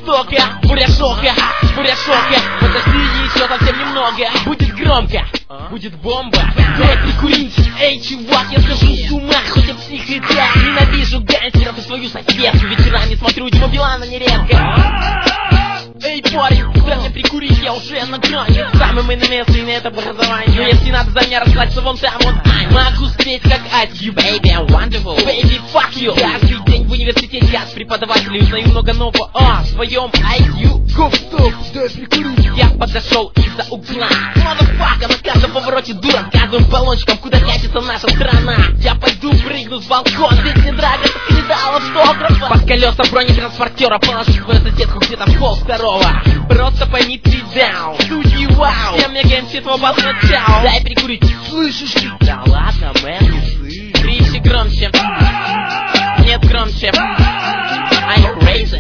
востока. Буря шока, подожди еще совсем немного. Будет громко, будет бомба. Давай прикурить, эй, чувак, я схожу с ума. Хоть я псих и так, ненавижу гангстеров и свою соседку. Вечерами смотрю Дима Билана нередко. Эй, парень, дай мне прикурить, я уже на грани. Самый мой на месте и на это образование. Но если надо за меня расплачься вон там, вот могу спеть как Ice Cube. Baby, I'm wonderful, baby, fuck you. Каждый день в университете я с преподавателей узнаю много нового о своем IQ. Гоп, стоп, дай прикурить. Я подошел из-за угла. Motherfucker, на каждом повороте дура с газовым баллончиком, куда катится наша страна. Я пойду прыгну с балкона, ведь не драга, так не дал автографа. Под колеса бронетранспортера положу свою соседку где-то в полвторого. Просто пойми ты down, студии вау. Всем мега МС твоего чао. Дай прикурить, слышишь ты? Да ладно, мэн, не слышь. Кричи громче. Нет, громче. I'm crazy.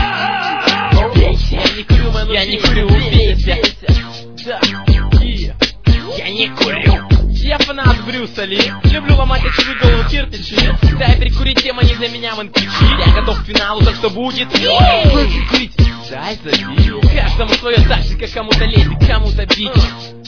Я не курю, мэн, я не курю, убейся. Я не курю. Я фанат Брюса Ли. Люблю ломать очевидную голову кирпичи. Дай прикурить, тема не для меня, мэн, кричи. Я готов к финалу, так что будет. Дай прикурить. Дай забить. Каждому свое так же, как кому-то лезет, кому-то бить.